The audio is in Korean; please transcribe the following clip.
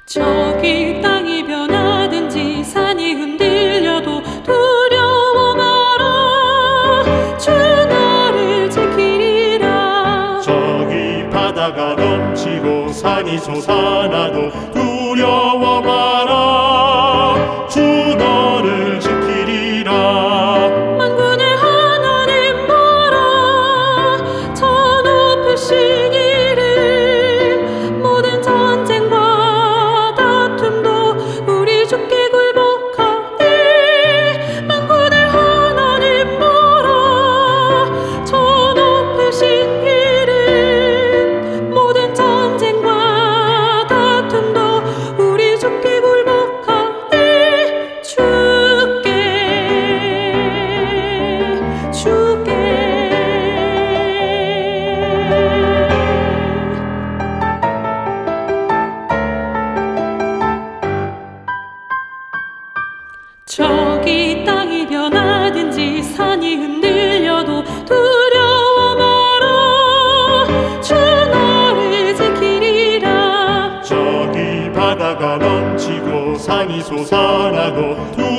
저기 땅이 변하든지 산이 흔들려도 두려워 마라. 주 너를 지키리라. 저기 바다가 넘치고 산이 솟아나도 두려워 마라. 주 너를 지키리라. 만군의 하나님 보라. 저 높으신 이름. 모든 전쟁과 다툼도 우리 주께 굴복하리. 만군의 하나님 보라. 저 높으신 이름. 모든 전쟁과 다툼도 우리 주께 굴복하리. 주께 저기 땅이 변하든지 산이 흔들려도 두려워 마라. 주 너를 지키리라. 저기 바다가 넘치고 산이 솟아나도